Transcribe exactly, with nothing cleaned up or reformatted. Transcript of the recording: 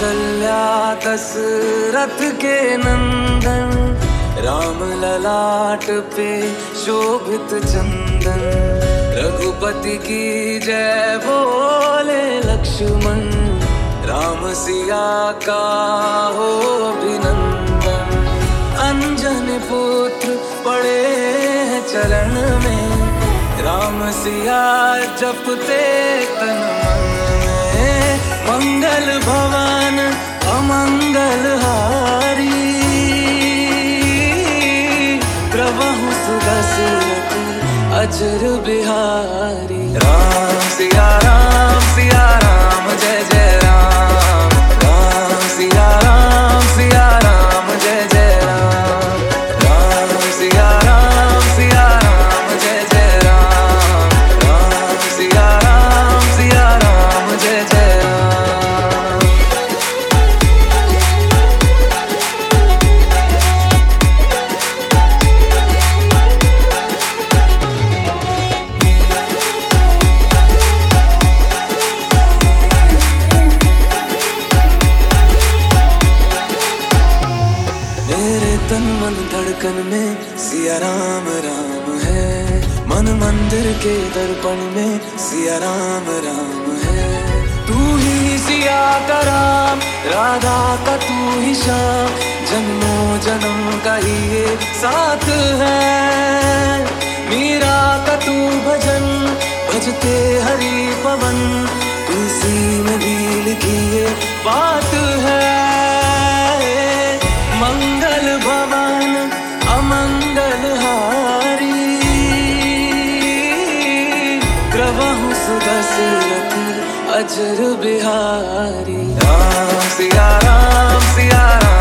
कौशल्या दशरथ के नंदन, राम ललाट पे शोभित चंदन। रघुपति की जय बोले लक्ष्मण, राम सिया का हो अभिनंदन। अंजन पुत्र पड़े हैं चरण में, राम सिया जपते तन मन में। मंगल भवन अमंगल हारी, प्रभु सुदशरथ अजर बिहारी। राम सिया राम सिया राम जय जय राम, राम सिया राम सिया राम जय जय राम, राम सिया राम सिया राम जय जय राम, राम सिया राम सिया राम जय जय राम। मेरे तन मन धड़कन में सिया राम राम है, मन मंदिर के दर्पण में सिया राम राम है। तू ही सिया का राम, राधा का तू ही श्याम, जन्मों जन्म का ही ये साथ है। मीरा का तू भजन भजते हरि पवन, तुलसी में भी लिखी ये बात है। मंगल भवन अमंगल हारी, प्रभु सुदशरथ अजर बिहारी। राम सिया राम सिया राम